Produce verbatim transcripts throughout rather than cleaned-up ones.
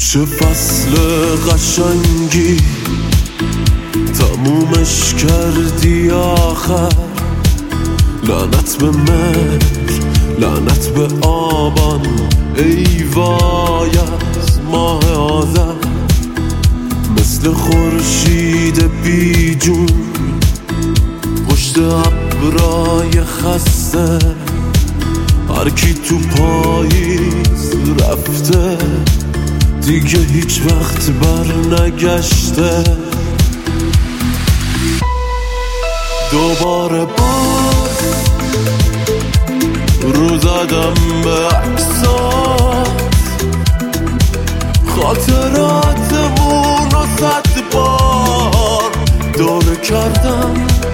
چه فصل قشنگی تمومش کردی آخر. لعنت به مهر، لعنت به آبان، ای وای از ماه آذر. مثل خورشید بی جون پشت ابرای خسته، هر کی تو پاییز رفته دیگه هیچ وقت بر نگشته. دوباره باز رو زدم به عکسات، خاطراتمون رو صد بار دوره کردم.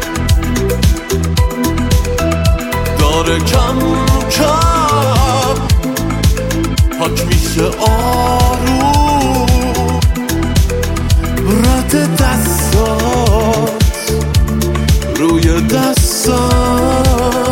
داره کم کم پاک میشه آروم رد دستات روی دستم.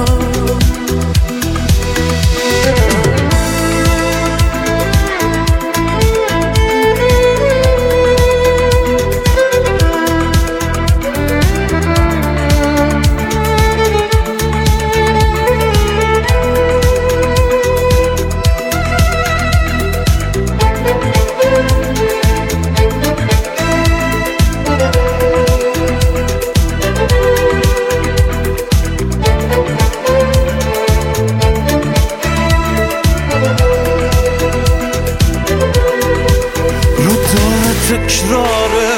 تکراره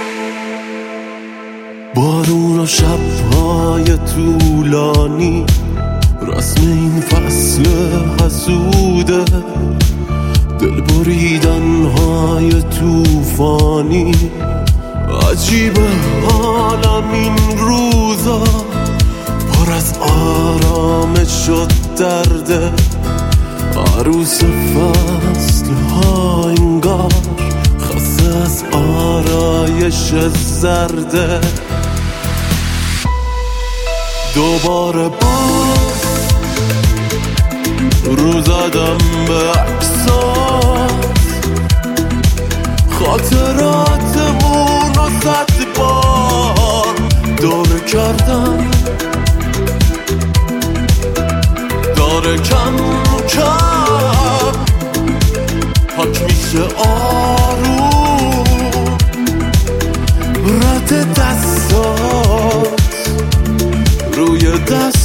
بارون و شب‌های طولانی، رسم این فصل حسوده. دل بریدن‌های طوفانی، عجیبه حالم این روزا پر از آرامش و درده. عروس فصل‌ها انگار خسته از آرایش زرده. دوباره باز رو زدم به عکسات، خاطراتمون رو صد بار دوره کردم. داره کم کم پاک میشه آروم رد دستات روی دست.